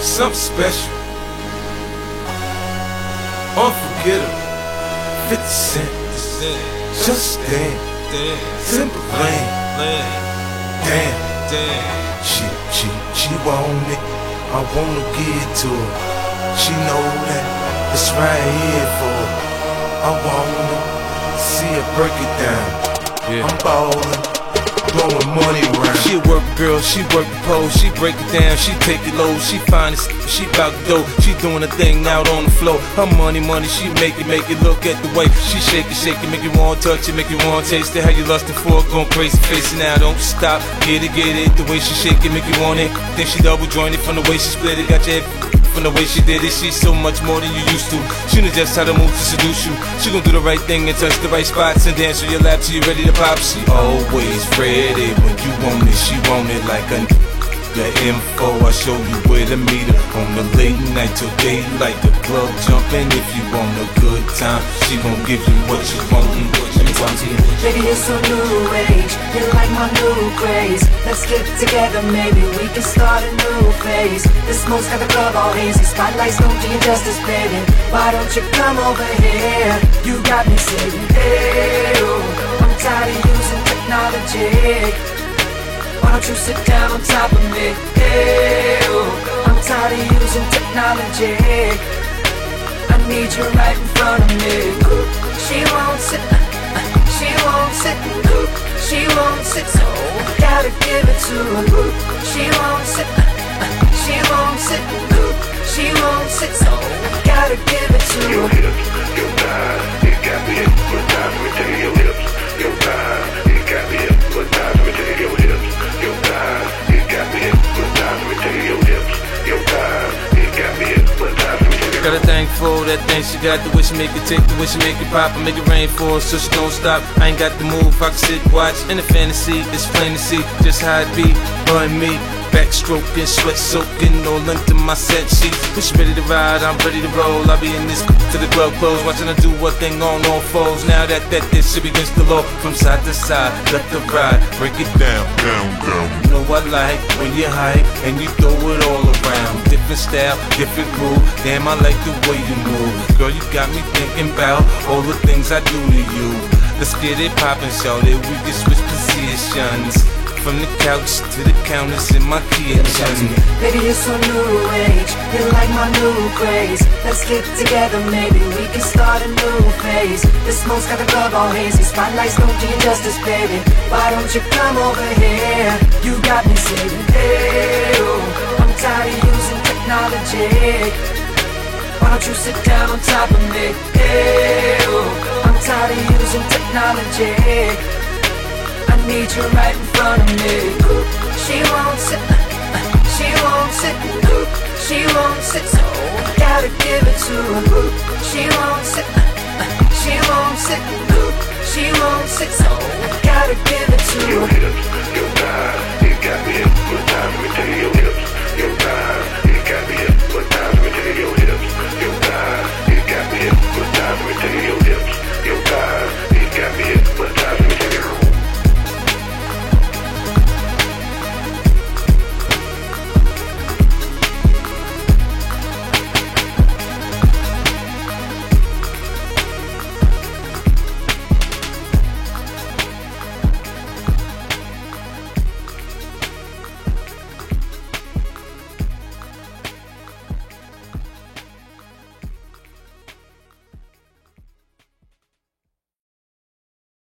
something special, unforgettable. 50 Cent, just damn, simple lane. Damn, she want it, I wanna give it to her. She know that it's right here for her. I wanna see her break it down. I'm ballin', blowing money around. She a work girl, she work the pole, she break it down, she take it low, she find it, she bout to go, she doing a thing out on the floor. Her money, she make it look at the way she shake it, make you wanna touch it, make you wanna taste it. How you lustin' for it, going crazy, face it now, don't stop, get it, the way she shake it, make you want it. Then she double jointed from the way she split it, got your head from the way she did it. She's so much more than you used to. She knows just how to move to seduce you. She gon' do the right thing and touch the right spots and dance on your lap till you ready to pop. She always ready when you want it. She want it like a the info. I show you where to meet her on the late night till daylight. The club jumping if you want a good time. She gon' give you what you want. Baby, it's a new age. You like my new craze. Let's get together, maybe we can start a new phase. The smoke's got the club all hazy. Spotlights don't do you justice, baby. Why don't you come over here? You got me saying, hey, oh, I'm tired of using technology. Why don't you sit down on top of me? Hey, oh, I'm tired of using technology. I need you right in front of me. She won't sit, she won't sit, she won't sit, so gotta give it to her. She won't sit, she won't sit, she won't sit, so gotta give it to her. Your hips, your thighs, it got me hypnotized. Let me tell you, your hips, your thighs, it got me hypnotized. Let me tell you, your hips, your thighs, it got me hypnotized. Let me tell you, your hips, your thighs, it got me hypnotized. Got a thing for that thing she got, the way she make it tick, the way she make it pop, and make it rain for her, so she don't stop. I ain't got the move, I can sit, watch, in the fantasy, it's plain to see, just how it be, her and me. Backstroking, sweat soaking, all into my set sheet. When she ready to ride, I'm ready to roll. I'll be in this to the club close, watching her do what thing on all foes. Now that this shit begins to low, from side to side, left to right, break it down. You know I like when you hype and you throw it all around. Different style, different groove. Damn, I like the way you move. Girl, you got me thinking about all the things I do to you. Let's get it poppin', shawty. We can switch positions. From the couch to the counters in my kitchen. Baby, it's a new age. You like my new craze. Let's get together, maybe we can start a new phase. The smoke's got the club all hazy. Spotlights don't do you justice, baby. Why don't you come over here? You got me saying, hey, oh, I'm tired of using technology. Why don't you sit down on top of me? Hey, oh, I'm tired of using technology. I need you right in front of me. She won't sit, she won't sit, she won't sit, so gotta give it to her. She won't sit, she won't sit, she won't sit, so gotta give it to her. Your hips,